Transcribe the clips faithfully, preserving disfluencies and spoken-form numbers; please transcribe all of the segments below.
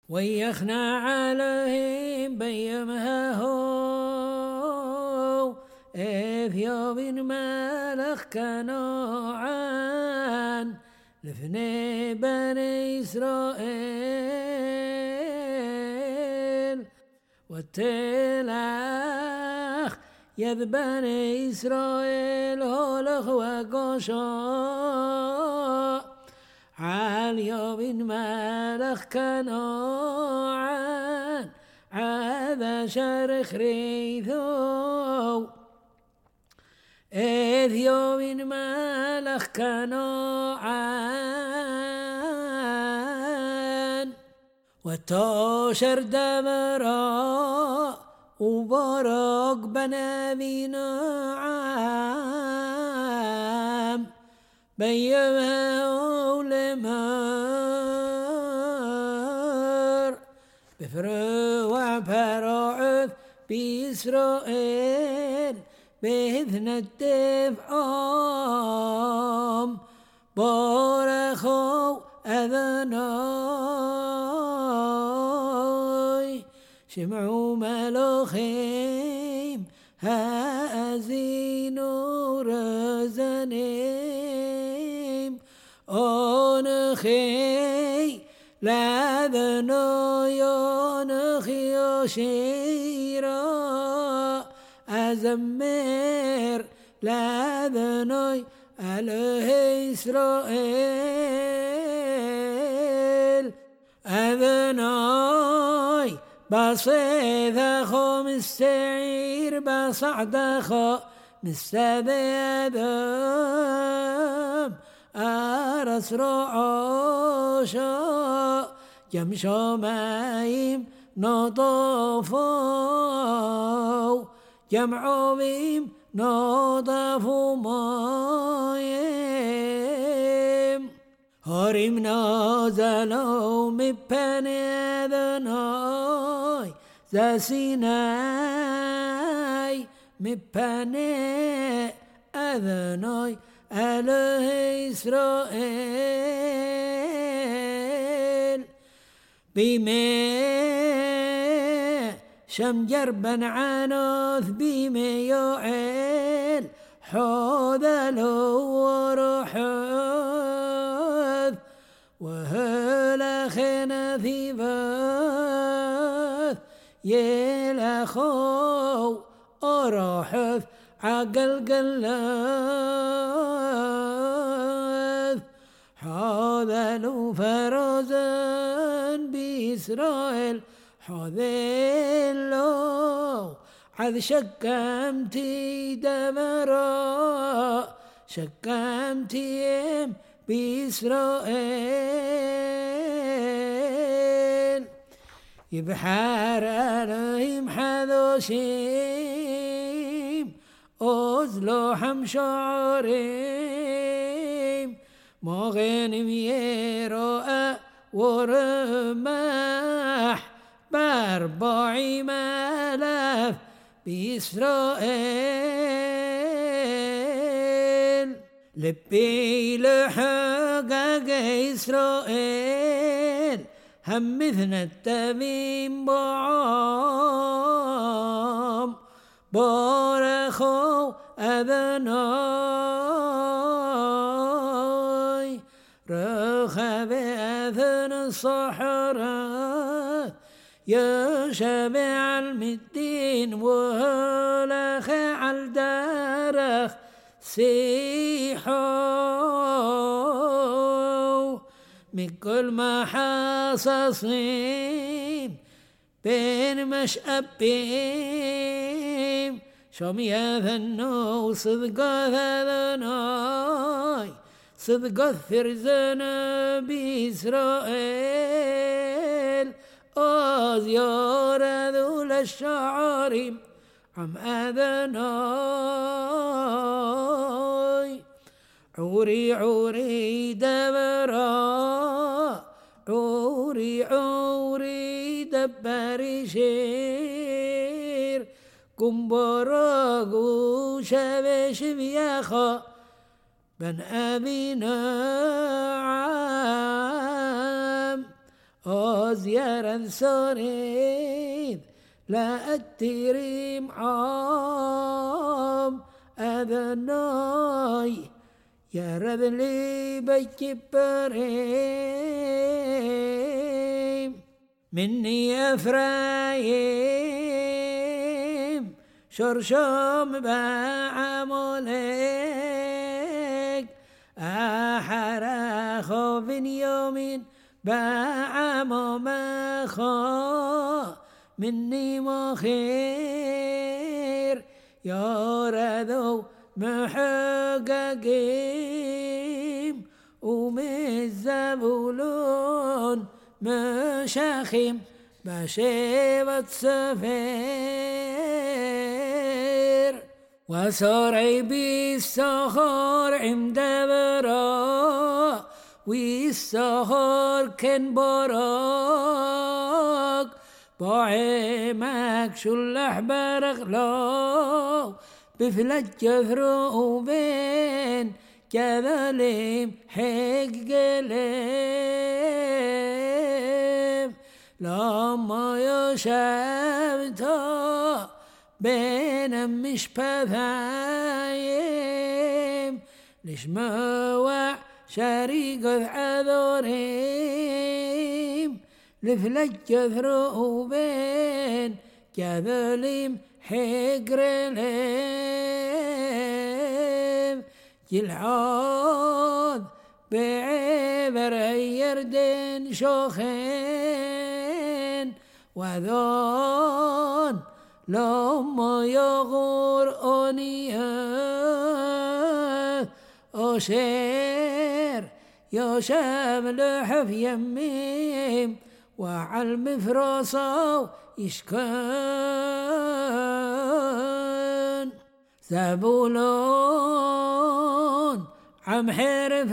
ويخنا عليهم بيمها هو إثيوب ملك كنوعان لفني بني إسرائيل والتلاخ يذ بني إسرائيل هولخ وقشا عال يوم ملك كنوعان عذا شرخ ريثو إذ يوم ملك كنوعان وتوشر دمرا وبرق بنابي نعام بيمها ولمر بفروع فرعث بإسرائيل بإذن الدفعام بارخوا أذناي شمعوا ملوخيم هازين رزنيم أنخي لذنو ينخي شيرا أزمر لذنوي أله إسرائيل أذنوي بصيدخو مستعير بصعدخو مستبيدم أرس رعوشا يمشو مايم نطفو جمعوا بهم نضافوا مايم هرم نازلوا مبني أذناي ذا سيناي مبني أذناي أله إسرائيل بمي شمجر بن عنوث بمي يعيل حوذلو ورحوث وهلا خنثي بث يلخو أرحث عقل قلث حوذلو فرزن بإسرائيل حوذلو عذ شكمتي دمرا شكمتيم بإسرائيل يبحر عليهم حذوشيم أزلو حمشعريم مغنم يروى ورمح بأربعين آلاف بإسرائيل لبي لحقق إسرائيل هم مثل التميم بعام بارخوا أذناي رخب أذن الصحراء يشبع المدين وهلخ عالدرخ سيحو من كل ما حاصصين بين مشأبين شوم يذنو صدق ذناي صدق الثرزنا بإسرائيل أزيار ذول الشعارم عم أذناي عوري عوري دبرا عوري عوري دبري شير كمبرا شبش بياخا بن أبي نعام زيارة سوريد لا أتريم عام أذناي يا رد لي بكبريم مني أفرايم شرشم بعملك أحرى خوف يومين بعم مخا مني مخير يا ردو محققيم ومزبولون مشاخيم بشيبة سفير وصاري بالسهر عند برا والسهر كان براك بعيمك شلح برغلو بفلج ثروبين كذليم حق قليم لما يشبتا بين مش بثايم ليش موع شريق عذوريم لفلج ثروبين كذليم حقر ليم جلعوذ بعبر يردين شوخين وذون لما يغور أنيه أشير يشام لحف يميم وعلم فراسو يشكن زبولون عم حرف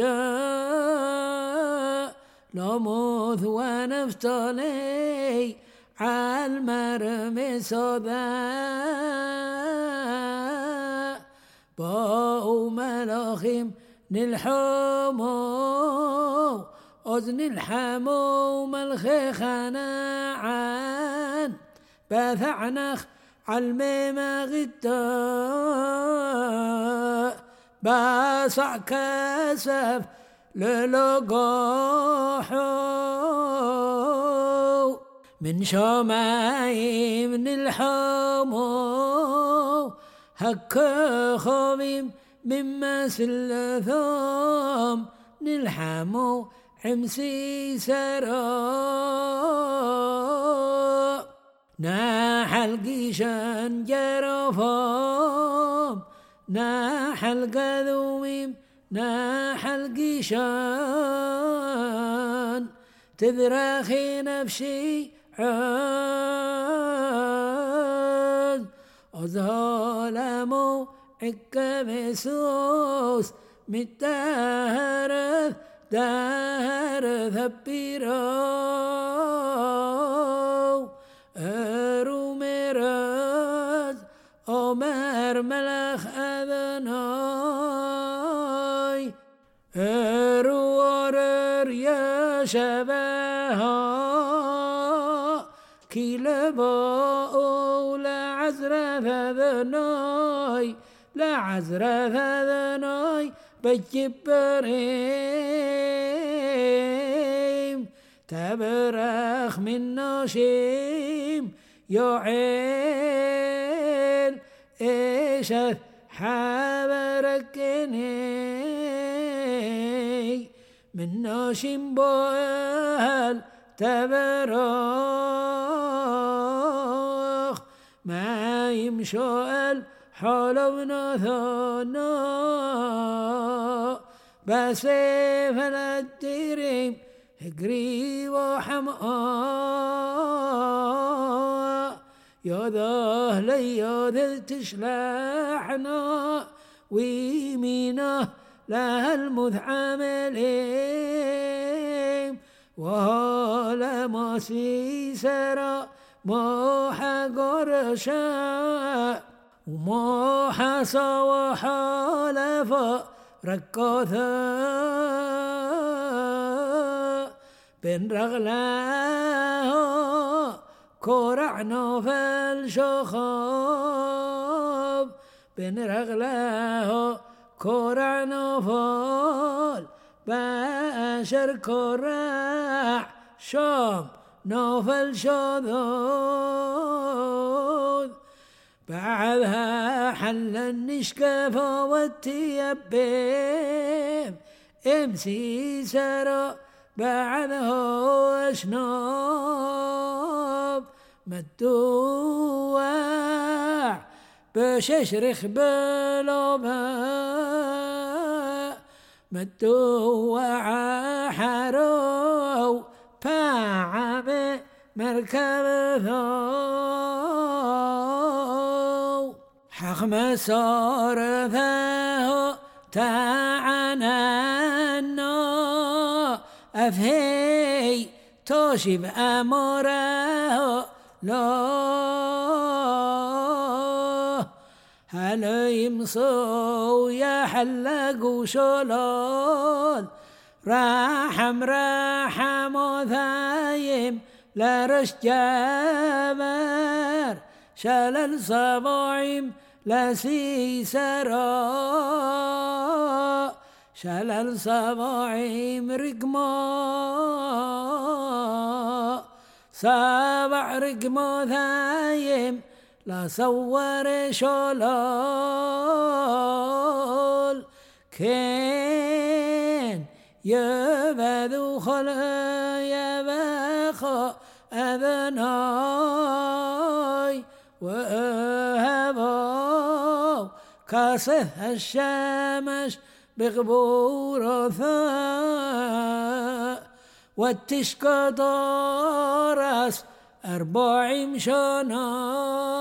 نفشه لموث ونفتالي عالمرمي صداء باو ملاخيم نلحمو أذن الحمو ملخي خناعان بثعنخ علمي مغتا باسع كسف للقاحو من شماي من الحمو هك خميم مما سلثوم نلحمو حمسي سراء ناحل قيشان جرفوم ناحل قذوميم ناحل قيشان تذرخي نفسي عاد أظلموا عكبسوس متهرث دهر ثبيرو أرو ميراز أمر ملخ أذناي أرو ورر يا شبها كيلبو لعزر فذناي لعزر فذناي بجبريم تبرخ من ناشيم يعيل إيشث حبركني من ناشيم بوهل تبرخ ما يمشوال حلونا ثنا بسيف الدريم هجري وحماء يا ذا لي يا ذا تشلحنا ويمينا لها المذعملين وهلا ما سيسرا ما حقرشا وما حصى وحالف ركثا بن رغله كورع نوفل شخاب بن رغله كورع نوفل باشر كورع شام نوفل شذوذ بعدها حل النشكفة والتيبم امسي سرى بعدها اشناب مدوع بششرخ بلوبا مدوع حرو باعب مركب ثو حق مسار ذا تعنى أفهي توشب أمره لا هل يمصو يحلق شلال رحم رحم ثايم لرش جابر شلل صباعم لسيسرا شلل صباعم رقما سبع رقما ثايم لا صور شلال كين يبذو خلا يبخا أذناي وأهبا كاسه الشمس بغبور ثاء والتشكى دارس أربع مشانا